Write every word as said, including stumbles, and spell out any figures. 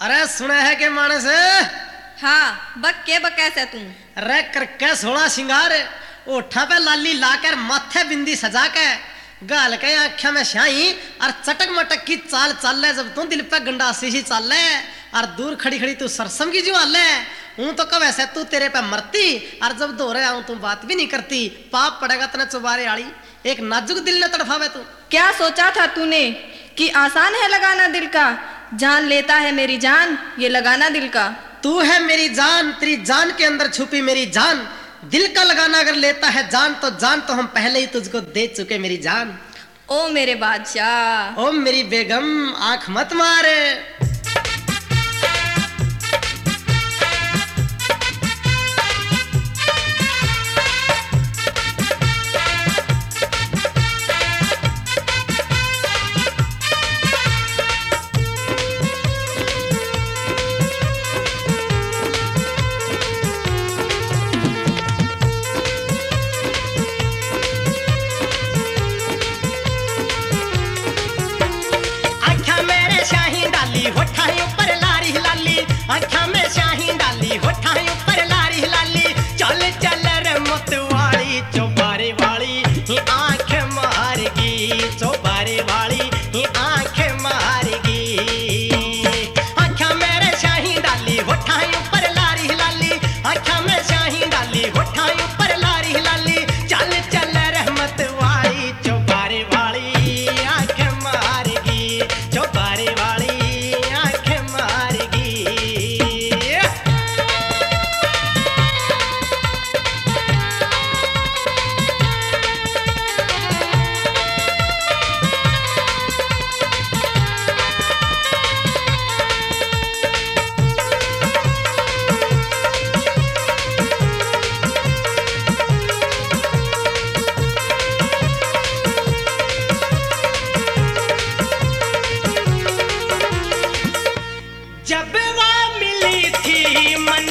अरे सुना है के मानस? हाँ बक के बकैसे तू रे करके सोलह सिंगार, ओठा पे लाली लाकर माथे बिंदी सजा के गाल के आँखों में स्याही और चटक मटक की चाल चल ले, जब तू दिल पे गंडासी सी चल ले और दूर खड़ी खड़ी तू सरसम की जो ले हूँ तो कब ऐसे तू तेरे पे मरती और जब दो रहे आऊँ तू बात भी नहीं करती, पाप पड़ेगा तने चुबारे आड़ी एक नाजुक दिल ने तड़फावे तू। क्या सोचा था तूने कि आसान है लगाना दिल का? जान लेता है मेरी जान ये लगाना दिल का। तू है मेरी जान, तेरी जान के अंदर छुपी मेरी जान, दिल का लगाना अगर लेता है जान तो जान तो हम पहले ही तुझको दे चुके मेरी जान। ओ मेरे बादशाह, ओ मेरी बेगम आंख मत मार। आँखा में शाही डाली होठां ऊपर लारी लाली, चल चल रे मत वाली चौबारे वाली ही आँख मारेगी, चौबारे वाली ही आँख मारेगी। आँखा मेरे शाही डाली होठां ऊपर लारी लाली, आँखा में शाही डाली होठां ऊपर लारी लाली, चल चल रे मत वाली चौबारे वाली आँख मारेगी, चौबारे वाली आँख मारेगी। जब वो मिली थी मन